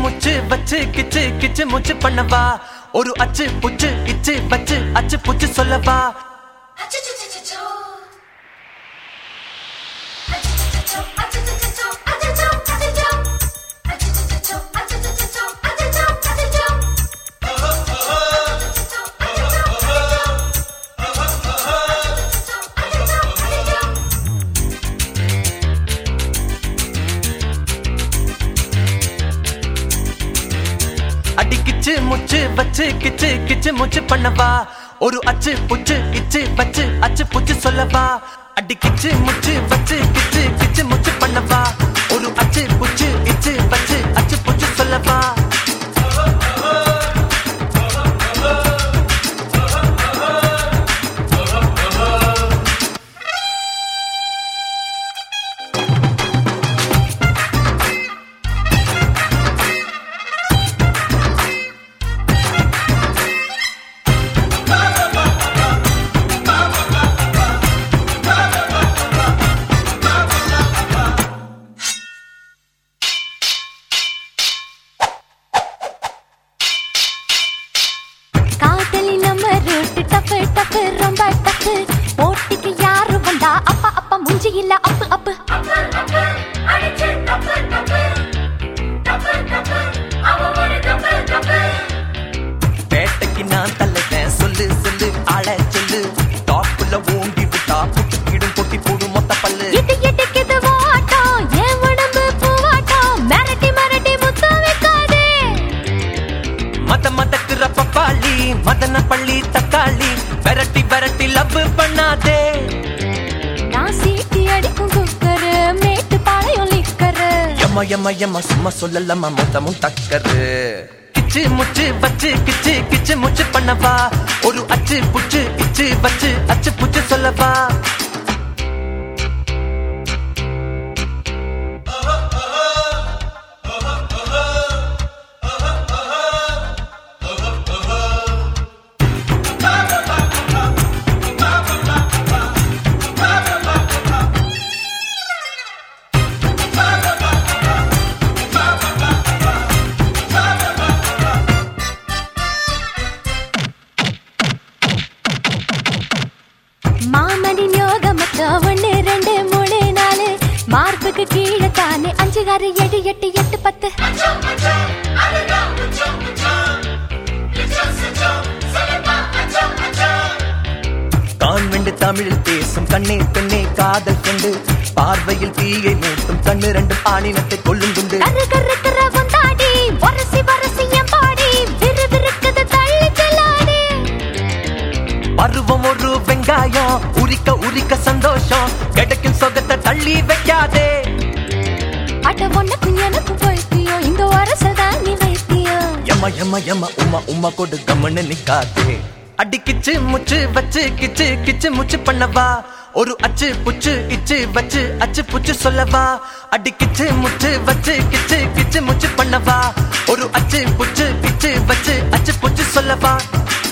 முச்சு வச்சு கிச்சு கிச்சு முச்சு பண்ணவா ஒரு அச்சு புச்சு இச்சு வச்சு அச்சு புச்சு சொல்லவா அடி கிச்சு முச்சு வச்சு கிச்சு கிச்சு முச்சு பண்ணவா ஒரு அச்சு புச்சு இச்சு வச்சு அச்சு புச்சு சொல்லவா அடி கிச்சு முச்சு வச்சு கிச்சு கிச்சு முச்சு பண்ணவா ஒரு அச்சு புச்சு இச்சு வச்சு அச்சு புச்சு சொல்லவா ரொம்ப டப்பு போட்டிக்கு யாரு வந்தா அப்பா அப்பா முஞ்சி இல்ல அப்பு அப்பு பேட்டைக்கு நான் தள்ளிட்டேன் சொல்லு சொல்லு ஆள சொல்லு டாப்புல ஊண்டி விட்டா புட்டுக்கிடும் கொட்டி போடும் மொத்த பல்லு இது எட்டுக்குது வாட்டம் ஏன் உடம்பு பூவாட்டம் மிரட்டி மிரட்டி முத்த வைக்காதே மத மதக்குற பப்பாளி மதன பள்ளி தக்காளி விரட்டி விரட்டி லவ் பண்ணாதே நான் சீட்டி அடிக்கும் குக்கரு மேட்டு பாளையம் லிக்கரு எம்மா எம்மா எம்மா சும்மா சொல்லலம்மா மொத்தமும் தக்கரு கிச்சு முச்சு வச்சு கிச்சு கிச்சு முச்சு பண்ணவா ஒரு அச்சு புச்சு இச்சு வச்சு அச்சு புச்சு சொல்லவா மாமனின் யோகமற்ற 1 2 3 4 மார்புக்கு கீழே தானே 5 6 7 8 8 10 கான்வெண்ட் தமிழில் பேசும் கண்ணே பெண்ணே காதல் கண்டு பார்வையில் தீயை மூட்டும் கண்ணு 2 ஆணினத்தை கொள்ளும் குண்டு வரசி வரசி எம்பாடி விறுவிறுக்குது தள்ளி செல்லாடி பருவம் ஒரு வெங்காயம் உரிக்க உரிக்க சந்தோஷம் கிடைக்கும் சொகத்தை தள்ளி வைக்காதே அட ஒண்ணுக்கும் எனக்கும் போய்த்தியோ இந்த வரசதான் நீ வைத்தியோ எம்மா எம்மா எம்மா உம்மா உம்மா கொடு கம்மன்னு நிக்காதே அடி கிச்சு முச்சு வச்சு கிச்சு கிச்சு முச்சு பண்ணவா ஒரு அச்சு புச்சு இச்சு வச்சு அச்சு புச்சு சொல்லவா அடி கிச்சு முச்சு வச்சு கிச்சு கிச்சு முச்சு பண்ணவா ஒரு அச்சு புச்சு இச்சு வச்சு அச்சு புச்சு சொல்லவா